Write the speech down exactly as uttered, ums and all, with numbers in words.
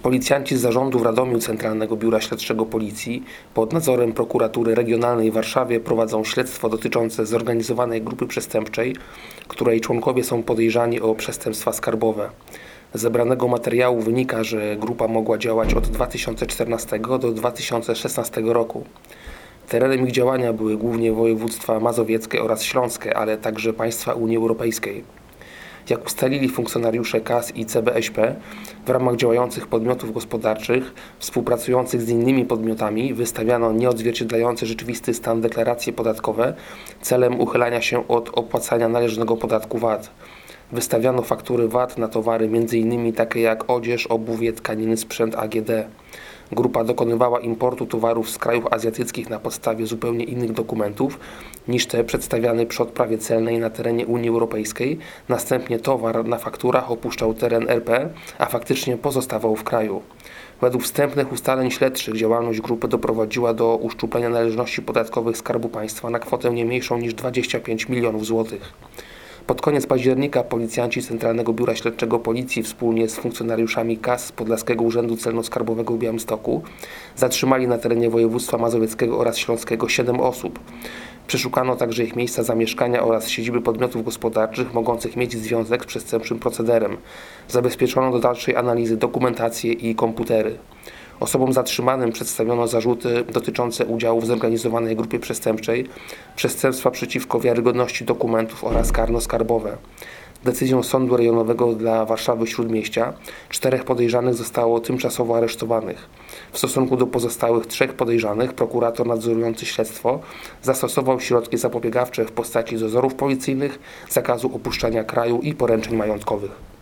Policjanci z zarządu w Radomiu Centralnego Biura Śledczego Policji pod nadzorem Prokuratury Regionalnej w Warszawie prowadzą śledztwo dotyczące zorganizowanej grupy przestępczej, której członkowie są podejrzani o przestępstwa skarbowe. Z zebranego materiału wynika, że grupa mogła działać od dwa tysiące czternastego do dwa tysiące szesnastego roku. Terenem ich działania były głównie województwa mazowieckie oraz śląskie, ale także państwa Unii Europejskiej. Jak ustalili funkcjonariusze K A S i C B Ś P, w ramach działających podmiotów gospodarczych współpracujących z innymi podmiotami wystawiano nieodzwierciedlające rzeczywisty stan deklaracje podatkowe celem uchylania się od opłacania należnego podatku V A T. Wystawiano faktury V A T na towary m.in. takie jak odzież, obuwie, tkaniny, sprzęt A G D. Grupa dokonywała importu towarów z krajów azjatyckich na podstawie zupełnie innych dokumentów niż te przedstawiane przy odprawie celnej na terenie Unii Europejskiej. Następnie towar na fakturach opuszczał teren R P, a faktycznie pozostawał w kraju. Według wstępnych ustaleń śledczych działalność grupy doprowadziła do uszczuplenia należności podatkowych Skarbu Państwa na kwotę nie mniejszą niż dwadzieścia pięć milionów złotych. Pod koniec października policjanci Centralnego Biura Śledczego Policji wspólnie z funkcjonariuszami K A S z Podlaskiego Urzędu Celno-Skarbowego w Białymstoku zatrzymali na terenie województwa mazowieckiego oraz śląskiego siedem osób. Przeszukano także ich miejsca zamieszkania oraz siedziby podmiotów gospodarczych mogących mieć związek z przestępczym procederem. Zabezpieczono do dalszej analizy dokumentację i komputery. Osobom zatrzymanym przedstawiono zarzuty dotyczące udziału w zorganizowanej grupie przestępczej, przestępstwa przeciwko wiarygodności dokumentów oraz karno-skarbowe. Decyzją Sądu Rejonowego dla Warszawy-Śródmieścia czterech podejrzanych zostało tymczasowo aresztowanych. W stosunku do pozostałych trzech podejrzanych prokurator nadzorujący śledztwo zastosował środki zapobiegawcze w postaci dozorów policyjnych, zakazu opuszczania kraju i poręczeń majątkowych.